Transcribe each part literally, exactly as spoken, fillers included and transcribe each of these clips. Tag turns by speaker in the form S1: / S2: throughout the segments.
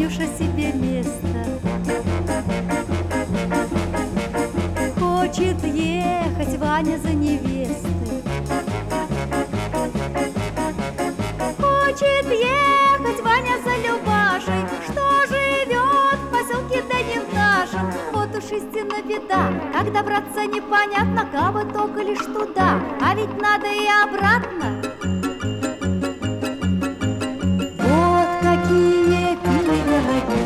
S1: Ванюша себе место. Хочет ехать Ваня за невестой. Хочет ехать Ваня за Любашей, что живет в поселке да не в нашем. Вот уж истинно беда, как добраться непонятно, кабы только лишь туда, а ведь надо и обратно. Вот какие пироги.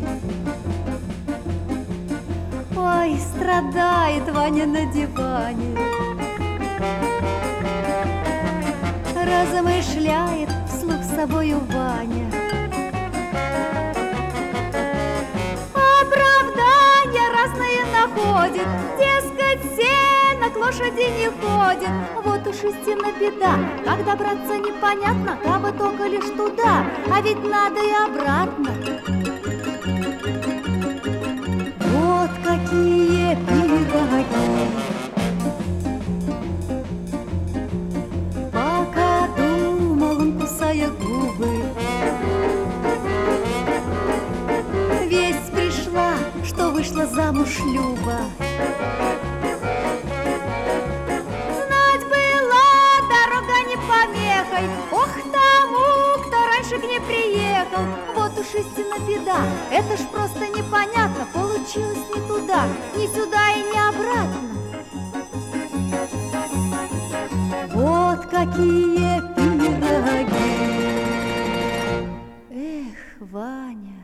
S1: Ой, страдает Ваня на диване, размышляет вслух с собою Ваня. Оправдания разные находит, дескать, сено к лошади не ходит. Вот уж истинно беда, как добраться непонятно, кабы только лишь туда, а ведь надо и обратно. Вот какие пироги. Пока думал он, кусая губы, весть пришла, что вышла замуж Люба. Знать была дорога не помехой, ох тому, кто раньше к ней приехал. Вот уж истинно беда, это ж просто непонятно, получилось не туда, ни сюда и не обратно. Вот какие пироги. Эх, Ваня.